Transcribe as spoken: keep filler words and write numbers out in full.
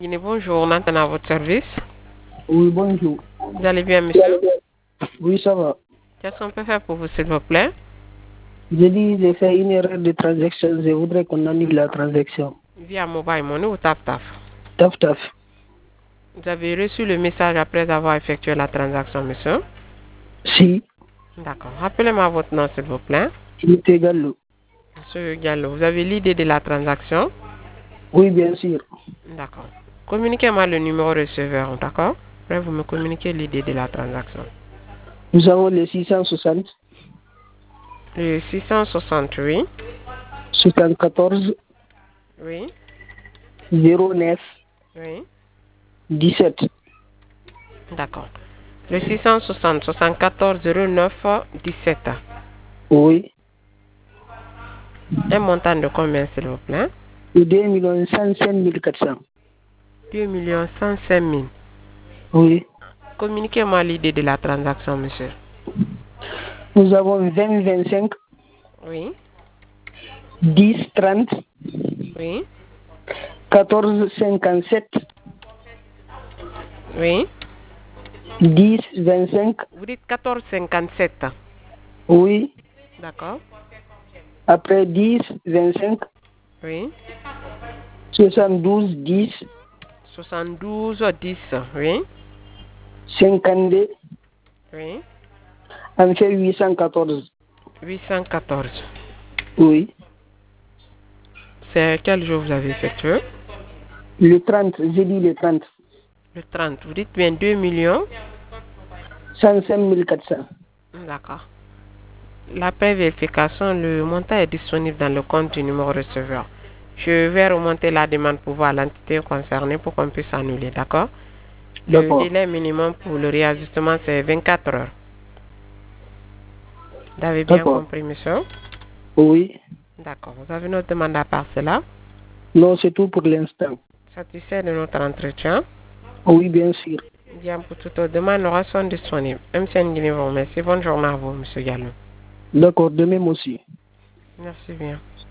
Guinée, bonjour, Nathan à votre service. Oui, bonjour. Vous allez bien, monsieur? Oui, ça va. Qu'est-ce qu'on peut faire pour vous, s'il vous plaît? J'ai dit, j'ai fait une erreur de transaction. Je voudrais qu'on annule la transaction. Via Mobile Money ou Taf Taf? Taf, taf. Vous avez reçu le message après avoir effectué la transaction, monsieur? Si, D'accord. Rappelez-moi votre nom, s'il vous plaît. il est égal. Monsieur Gallo, vous avez l'idée de la transaction? Oui, bien sûr. D'accord. Communiquez-moi le numéro receveur, d'accord? Après, vous me communiquez l'idée de la transaction. Nous avons le six cent soixante, Le six cent soixante-huit, soixante-quatorze, oui, zéro neuf, oui, dix-sept. d'accord. Le six cent soixante, soixante-quatorze, zéro neuf, dix-sept. Oui. Un montant de combien, s'il vous plaît? Et deux millions cent cinq mille quatre cents. deux millions cent cinq mille. Oui. Communiquez-moi l'idée de la transaction, monsieur. Nous avons vingt vingt-cinq, Oui, dix trente, oui, quatorze cinquante-sept, oui. dix vingt-cinq. Vous dites quatorze cinquante-sept. Oui. D'accord. Après dix vingt-cinq, Oui. soixante-douze dix, soixante-douze, dix. Oui, cinquante-deux, oui. enfin huit cent quatorze. huit cent quatorze. Oui. C'est quel jour vous avez effectué? Le trente, j'ai dit le trente. Le trente. Vous dites bien deux millions? cent cinq mille quatre cents. D'accord. L'après vérification, le montant est disponible dans le compte du numéro receveur. Je vais remonter la demande pour voir l'entité concernée pour qu'on puisse annuler, d'accord? Le D'accord. délai minimum pour le réajustement, c'est vingt-quatre heures. Vous avez bien D'accord. compris, monsieur? Oui. D'accord. Vous avez notre demande à part cela? Non, c'est tout pour l'instant. Satisfait de notre entretien? Oui, bien sûr. Bien, pour toute autre demande, nous restons disponibles. M C N Guinée vous remercie. Bonne journée à vous, monsieur Gallo. D'accord, de même aussi. Merci bien.